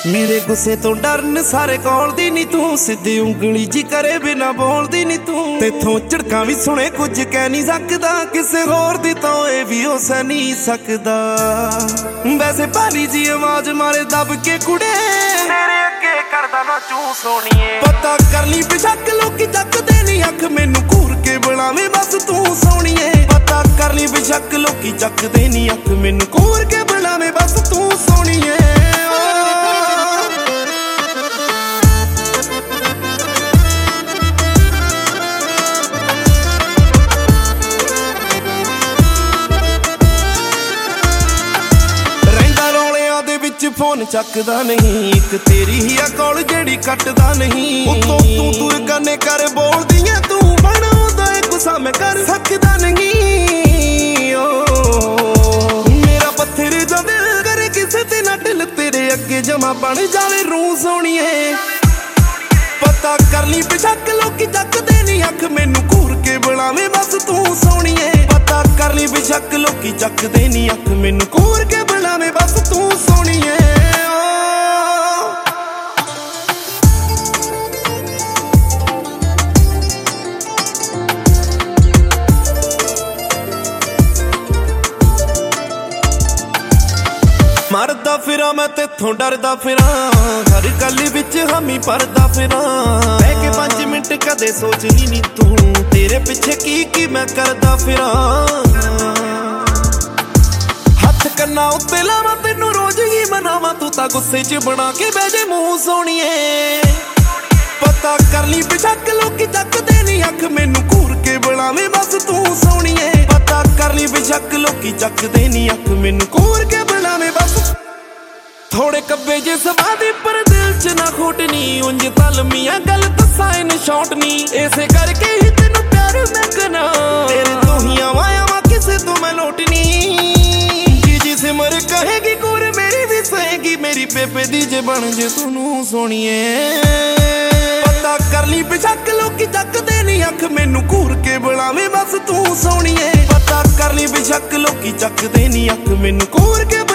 मेरे गुस्से तो डरन सारे कौलदी नी तू, सीधी उंगली जी करे बिना बोलदी नी तू। तेथों झड़कां भी सुने कुछ कह नहीं सकदा, किसे होर दी तो ये भी हो सह नहीं सकदा। वैसे भारी जी आवाज मारे दब के कुड़े, तेरे अगे करदा ना चू सोनिए। पता कर ली बेशक लोकी चकदे नी अख, मैनू घूर के बुलावे बस तू सोनिए। पता कर ली बेशक लोकी चकदे नी अख, मैनू घूर के बुलावे बस तू सोनिए। फोन चकदा नहीं, एक तेरी ही कॉल जेड़ी कटदा नहीं। उतों तू गाने कर बोलदी है तू, बनाउंदा है गुस्सा मैं कर सकदा नहीं। मेरा पत्थर जो दिल करे किसे ते ना दिल, तेरे अगे जमा बन जावे रूह सोनिए। पता कर ली बेशक लोकी चकदे नी अख, मैनू घूर के बुलावे बस तू सोनिए। पता कर ली बेशक लोकी चकदे नी अख, मैनू घूर के बुलावे बस तू सोनिए। मरदा फिरा मैं तेथों डरदा फिरा, हर गल विच हामी परदा फिरा। बह के 5 मिनट कदे सोचनी नी तू, तेरे पिछे की मैं करदा फिरा। हथ कन्ना उत्ते लावां तेनू रोज ही मनावां, तू तां गुस्से च बना के बह जे मुंह सोनिए। पता कर ली बेशक लोकी चकदे नी अख, मैनू घूर के बुलावे बस तू सोनिए। पता कर ली बेशक लोकी चकदे नी अख, मैनू घूर के बुलावे बस। थोड़े कब्बे जे सवादी पर दिल च ना खोटनी, उंज तलमियां गल दस्सां इन शॉटनी। इसे करके ही तेनू प्यार मैं करना, तेरे तो ही आवाया वा किसे तो मैं लौटनी। जी सिमर कहेगी कोर मेरी भी सहेगी, मेरी बेबे दी जे बन जे तू सोनिए। पता कर ली बेशक लोकी चकदे नी अख, मैनू घूर के बुलावे बस तू सोनिए। पता कर ली बेशक लोकी चकदे नी अख, मैनू घूर के